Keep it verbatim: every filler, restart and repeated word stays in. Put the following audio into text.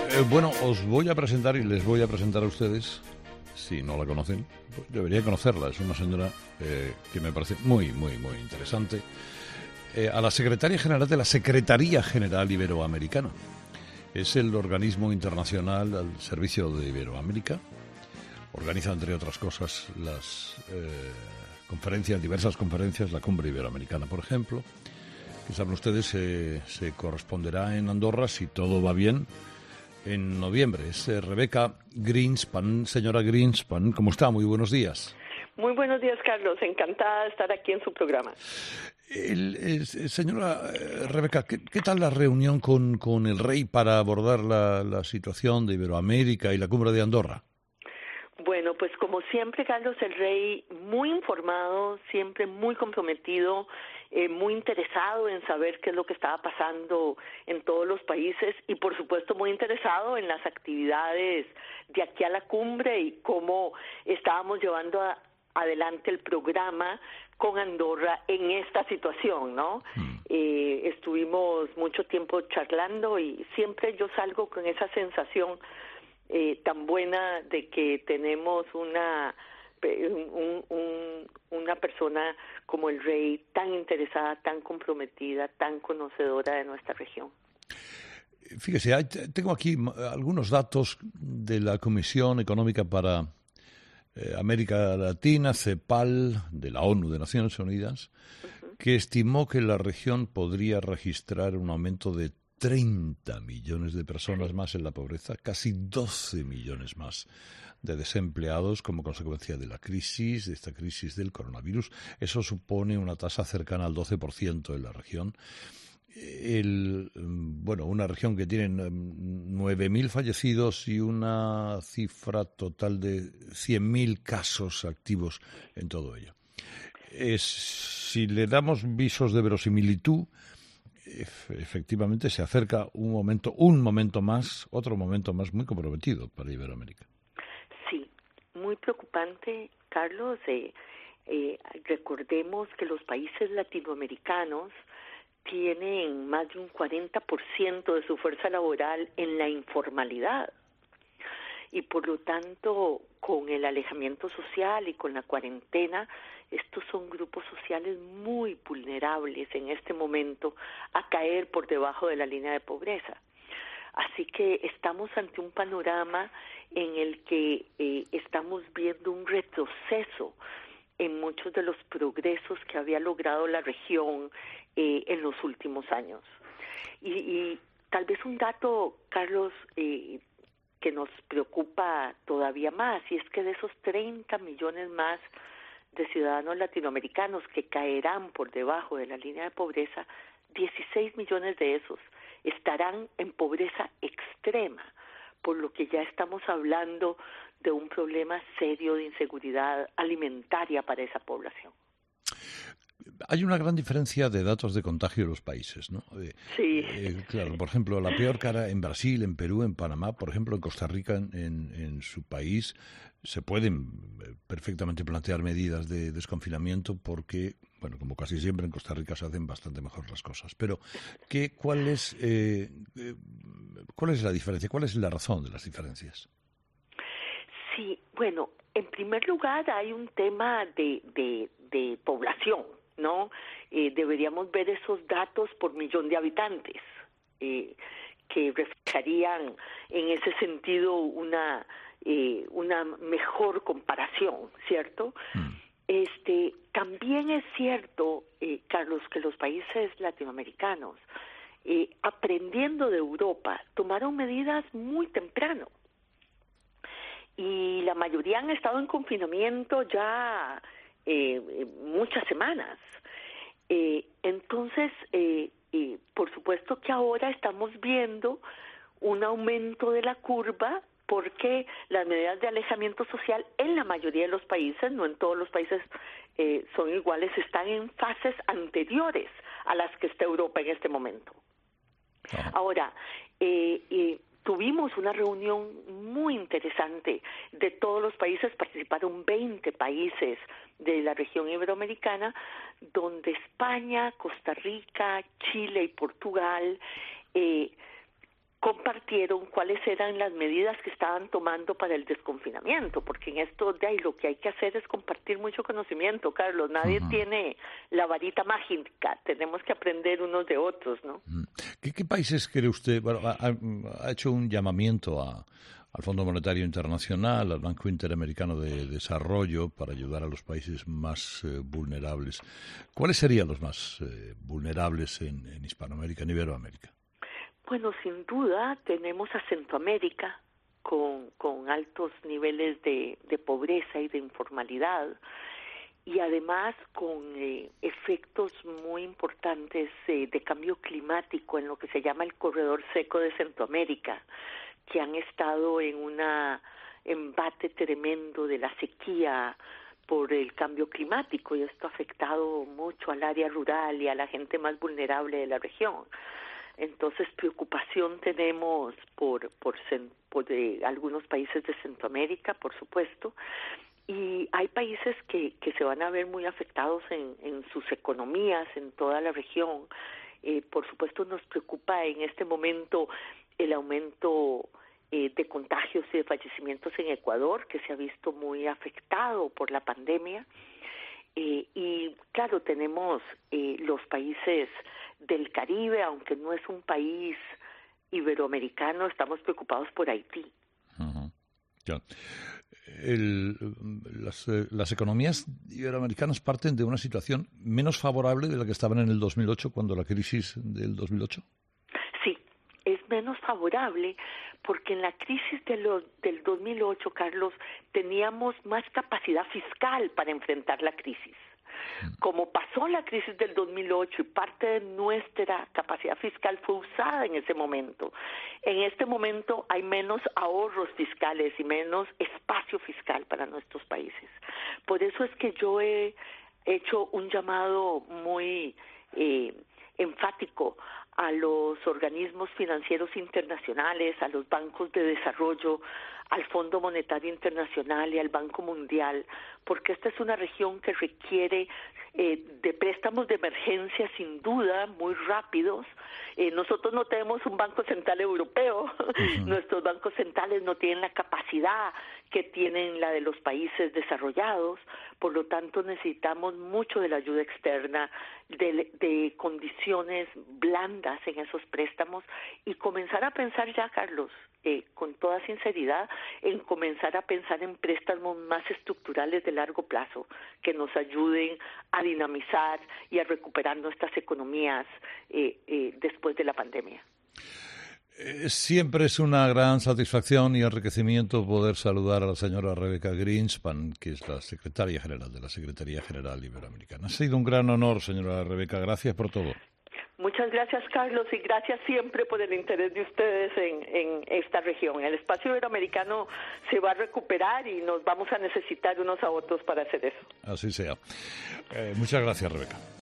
Eh, bueno, os voy a presentar y les voy a presentar a ustedes, si no la conocen, pues deberían conocerla. Es una señora eh, que me parece muy, muy, muy interesante. Eh, a la secretaria general de la Secretaría General Iberoamericana. Es el organismo internacional al servicio de Iberoamérica. Organiza, entre otras cosas, las eh, conferencias, diversas conferencias, la Cumbre Iberoamericana, por ejemplo, que saben ustedes, eh, se corresponderá en Andorra, si todo va bien, en noviembre. Es eh, Rebecca Greenspan. Señora Greenspan, ¿cómo está? Muy buenos días. Muy buenos días, Carlos. Encantada de estar aquí en su programa. El, el, señora eh, Rebecca, ¿qué, ¿qué tal la reunión con, con el rey para abordar la, la situación de Iberoamérica y la Cumbre de Andorra? Bueno, pues como siempre, Carlos, el rey muy informado, siempre muy comprometido, eh, muy interesado en saber qué es lo que estaba pasando en todos los países y, por supuesto, muy interesado en las actividades de aquí a la cumbre y cómo estábamos llevando a, adelante el programa con Andorra en esta situación, ¿no? Mm. Eh, estuvimos mucho tiempo charlando y siempre yo salgo con esa sensación Eh, tan buena de que tenemos una un, un, una persona como el rey tan interesada, tan comprometida, tan conocedora de nuestra región. Fíjese, hay, tengo aquí algunos datos de la Comisión Económica para eh, América Latina, CEPAL, de la ONU, de Naciones Unidas, uh-huh. que estimó que la región podría registrar un aumento de treinta millones de personas más en la pobreza, casi doce millones más de desempleados como consecuencia de la crisis, de esta crisis del coronavirus. Eso supone una tasa cercana al doce por ciento en la región. El, bueno, una región que tiene nueve mil fallecidos y una cifra total de cien mil casos activos en todo ello. Es, si le damos visos de verosimilitud, efectivamente se acerca un momento, un momento más, otro momento más muy comprometido para Iberoamérica. Sí, muy preocupante, Carlos. Eh, eh, recordemos que los países latinoamericanos tienen más de un cuarenta por ciento de su fuerza laboral en la informalidad. Y por lo tanto, con el alejamiento social y con la cuarentena, estos son grupos sociales muy vulnerables en este momento a caer por debajo de la línea de pobreza. Así que estamos ante un panorama en el que eh, estamos viendo un retroceso en muchos de los progresos que había logrado la región eh, en los últimos años. Y, y tal vez un dato, Carlos, eh, que nos preocupa todavía más, y es que de esos treinta millones más de ciudadanos latinoamericanos que caerán por debajo de la línea de pobreza, dieciséis millones de esos estarán en pobreza extrema, por lo que ya estamos hablando de un problema serio de inseguridad alimentaria para esa población. Hay una gran diferencia de datos de contagio en los países, ¿no? Eh, sí. Eh, claro, por ejemplo, la peor cara en Brasil, en Perú, en Panamá, por ejemplo, en Costa Rica, en, en su país, se pueden perfectamente plantear medidas de desconfinamiento porque, bueno, como casi siempre en Costa Rica se hacen bastante mejor las cosas. Pero, ¿qué, cuál es, eh, cuál es la diferencia? ¿Cuál es la razón de las diferencias? Sí, bueno, en primer lugar hay un tema de, de, de población, ¿no? Eh, deberíamos ver esos datos por millón de habitantes, eh, que reflejarían en ese sentido una, eh, una mejor comparación, ¿cierto? Mm. Este, también es cierto, eh, Carlos, que los países latinoamericanos, eh, aprendiendo de Europa, tomaron medidas muy temprano. Y la mayoría han estado en confinamiento ya eh, muchas semanas. Eh, entonces, eh, eh, por supuesto que ahora estamos viendo un aumento de la curva porque las medidas de alejamiento social en la mayoría de los países, no en todos los países eh, son iguales, están en fases anteriores a las que está Europa en este momento. Oh. Ahora, eh, eh, tuvimos una reunión muy interesante de todos los países, participaron veinte países de la región iberoamericana, donde España, Costa Rica, Chile y Portugal eh, compartieron cuáles eran las medidas que estaban tomando para el desconfinamiento, porque en esto de ahí lo que hay que hacer es compartir mucho conocimiento, Carlos. Nadie uh-huh. tiene la varita mágica, tenemos que aprender unos de otros, ¿no? ¿Qué, qué países cree usted? Bueno, ha, ha hecho un llamamiento a, al Fondo Monetario Internacional, al Banco Interamericano de Desarrollo para ayudar a los países más eh, vulnerables. ¿Cuáles serían los más eh, vulnerables en, en Hispanoamérica, en Iberoamérica? Bueno, sin duda tenemos a Centroamérica con, con altos niveles de, de pobreza y de informalidad y además con eh, efectos muy importantes eh, de cambio climático en lo que se llama el corredor seco de Centroamérica, que han estado en un embate tremendo de la sequía por el cambio climático, y esto ha afectado mucho al área rural y a la gente más vulnerable de la región. Entonces, preocupación tenemos por, por, por de algunos países de Centroamérica, por supuesto, y hay países que, que se van a ver muy afectados en, en sus economías, en toda la región. Eh, por supuesto, nos preocupa en este momento el aumento eh, de contagios y de fallecimientos en Ecuador, que se ha visto muy afectado por la pandemia. Eh, y claro, tenemos eh, los países del Caribe, aunque no es un país iberoamericano, estamos preocupados por Haití. Uh-huh. Ya. El, las, las economías iberoamericanas parten de una situación menos favorable de la que estaban en el dos mil ocho, cuando la crisis del dos mil ocho. Sí, es menos favorable porque en la crisis de lo, del dos mil ocho, Carlos, teníamos más capacidad fiscal para enfrentar la crisis. Como pasó la crisis del dos mil ocho y parte de nuestra capacidad fiscal fue usada en ese momento, en este momento hay menos ahorros fiscales y menos espacio fiscal para nuestros países. Por eso es que yo he hecho un llamado muy eh, enfático a los organismos financieros internacionales, a los bancos de desarrollo, al Fondo Monetario Internacional y al Banco Mundial, porque esta es una región que requiere eh, de préstamos de emergencia sin duda muy rápidos. Eh, nosotros no tenemos un Banco Central Europeo, uh-huh. Nuestros bancos centrales no tienen la capacidad que tienen la de los países desarrollados, por lo tanto necesitamos mucho de la ayuda externa, de, de condiciones blandas en esos préstamos y comenzar a pensar ya, Carlos, eh, con toda sinceridad, en comenzar a pensar en préstamos más estructurales de largo plazo que nos ayuden a dinamizar y a recuperar nuestras economías eh, eh, después de la pandemia. Siempre es una gran satisfacción y enriquecimiento poder saludar a la señora Rebecca Greenspan, que es la secretaria general de la Secretaría General Iberoamericana. Ha sido un gran honor, señora Rebecca. Gracias por todo. Muchas gracias, Carlos, y gracias siempre por el interés de ustedes en, en esta región. El espacio iberoamericano se va a recuperar y nos vamos a necesitar unos a otros para hacer eso. Así sea. Eh, muchas gracias, Rebecca.